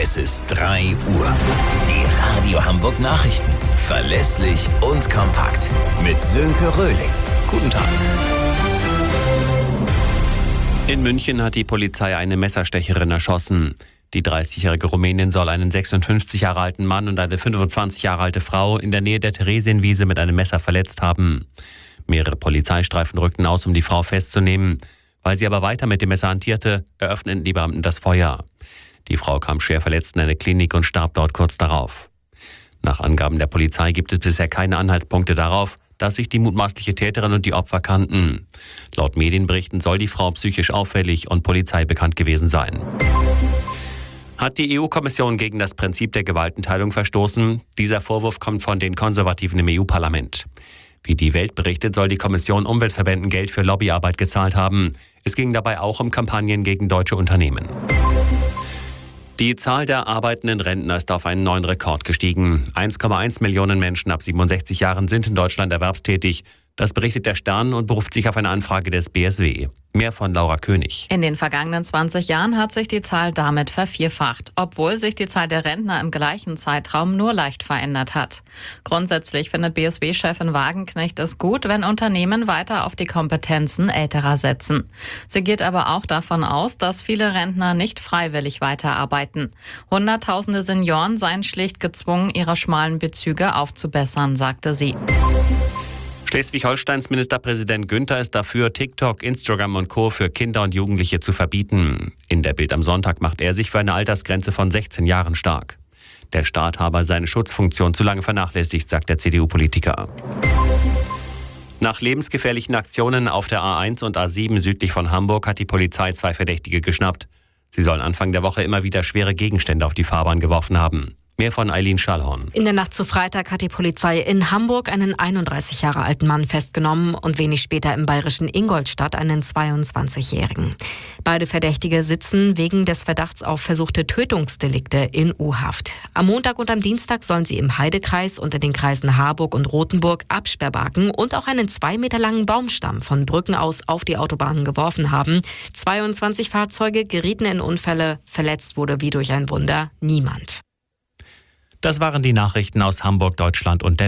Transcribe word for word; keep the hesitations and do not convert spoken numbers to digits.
Es ist drei Uhr. Die Radio Hamburg Nachrichten. Verlässlich und kompakt. Mit Sönke Röhling. Guten Tag. In München hat die Polizei eine Messerstecherin erschossen. Die dreißigjährige Rumänin soll einen sechsundfünfzig Jahre alten Mann und eine fünfundzwanzig Jahre alte Frau in der Nähe der Theresienwiese mit einem Messer verletzt haben. Mehrere Polizeistreifen rückten aus, um die Frau festzunehmen. Weil sie aber weiter mit dem Messer hantierte, eröffneten die Beamten das Feuer. Die Frau kam schwer verletzt in eine Klinik und starb dort kurz darauf. Nach Angaben der Polizei gibt es bisher keine Anhaltspunkte darauf, dass sich die mutmaßliche Täterin und die Opfer kannten. Laut Medienberichten soll die Frau psychisch auffällig und Polizei bekannt gewesen sein. Hat die E U-Kommission gegen das Prinzip der Gewaltenteilung verstoßen? Dieser Vorwurf kommt von den Konservativen im E U-Parlament. Wie die Welt berichtet, soll die Kommission Umweltverbänden Geld für Lobbyarbeit gezahlt haben. Es ging dabei auch um Kampagnen gegen deutsche Unternehmen. Die Zahl der arbeitenden Rentner ist auf einen neuen Rekord gestiegen. eins Komma eins Millionen Menschen ab siebenundsechzig Jahren sind in Deutschland erwerbstätig. Das berichtet der Stern und beruft sich auf eine Anfrage des B S W. Mehr von Laura König. In den vergangenen zwanzig Jahren hat sich die Zahl damit vervierfacht, obwohl sich die Zahl der Rentner im gleichen Zeitraum nur leicht verändert hat. Grundsätzlich findet B S W-Chefin Wagenknecht es gut, wenn Unternehmen weiter auf die Kompetenzen Älterer setzen. Sie geht aber auch davon aus, dass viele Rentner nicht freiwillig weiterarbeiten. Hunderttausende Senioren seien schlicht gezwungen, ihre schmalen Bezüge aufzubessern, sagte sie. Schleswig-Holsteins Ministerpräsident Günther ist dafür, TikTok, Instagram und Co. für Kinder und Jugendliche zu verbieten. In der Bild am Sonntag macht er sich für eine Altersgrenze von sechzehn Jahren stark. Der Staat habe seine Schutzfunktion zu lange vernachlässigt, sagt der C D U-Politiker. Nach lebensgefährlichen Aktionen auf der A eins und A sieben südlich von Hamburg hat die Polizei zwei Verdächtige geschnappt. Sie sollen Anfang der Woche immer wieder schwere Gegenstände auf die Fahrbahn geworfen haben. Mehr von Eileen Schallhorn. In der Nacht zu Freitag hat die Polizei in Hamburg einen einunddreißig Jahre alten Mann festgenommen und wenig später im bayerischen Ingolstadt einen zweiundzwanzigjährigen. Beide Verdächtige sitzen wegen des Verdachts auf versuchte Tötungsdelikte in U-Haft. Am Montag und am Dienstag sollen sie im Heidekreis und in den Kreisen Harburg und Rothenburg Absperrbarken und auch einen zwei Meter langen Baumstamm von Brücken aus auf die Autobahnen geworfen haben. zweiundzwanzig Fahrzeuge gerieten in Unfälle, verletzt wurde wie durch ein Wunder niemand. Das waren die Nachrichten aus Hamburg, Deutschland und der